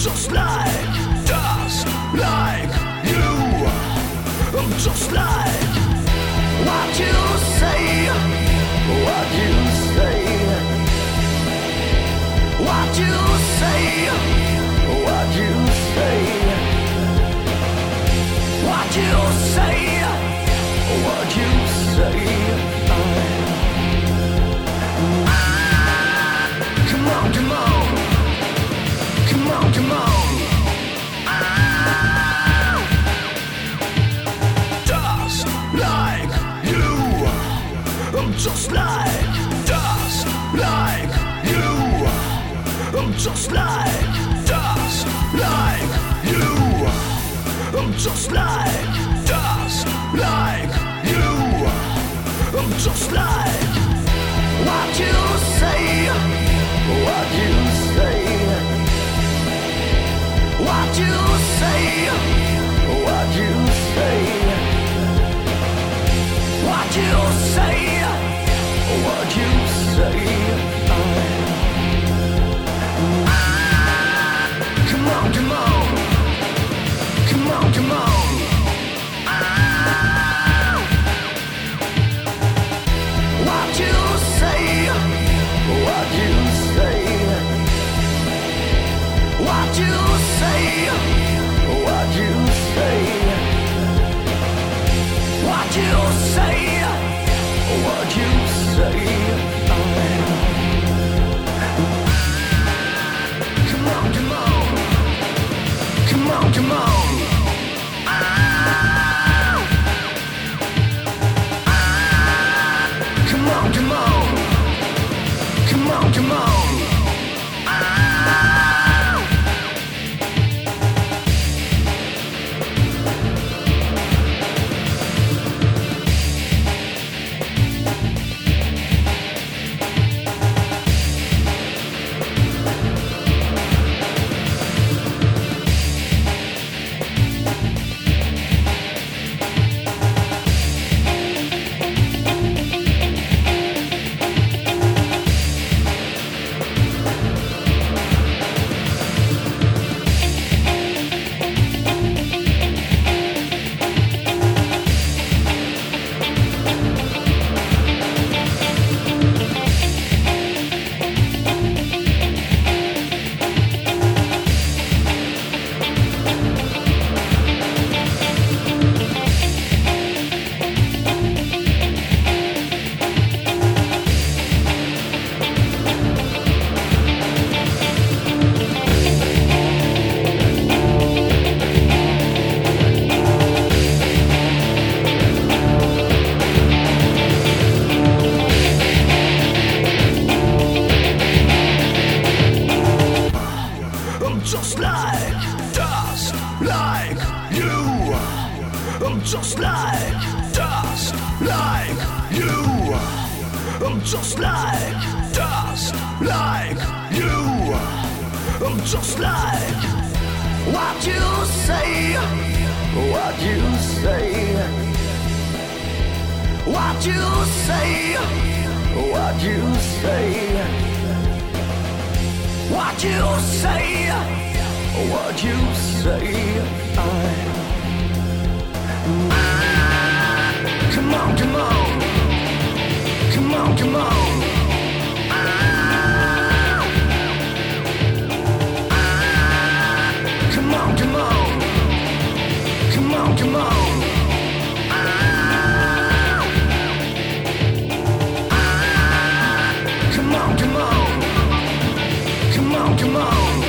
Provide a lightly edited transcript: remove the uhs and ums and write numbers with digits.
just like dust, like you. I'm just like what you say, what you say, what you say, what you say, what you say, what you say. Come on, come on, come on, come on. Dust like you. I'm just like dust like you. I'm just like dust like you. I'm just like dust like you. I'm just like what you say, what you say, what you say, what you say, what you say, what you say. Come on, come on, come on, come on. What you say, what you say, what you say, what you say, what you say, what you say. Come on, come on, come on, come on. Come on, come on, come on, come on. Just like dust, like you. I'm just like dust, like you. I'm just like dust, like you. I'm just like what you say, what you say, what you say, what you say, what you say, what you say. Come on, come on, come on, come on. Come on, come on, come on, come on. Come on, come on, come on, come on.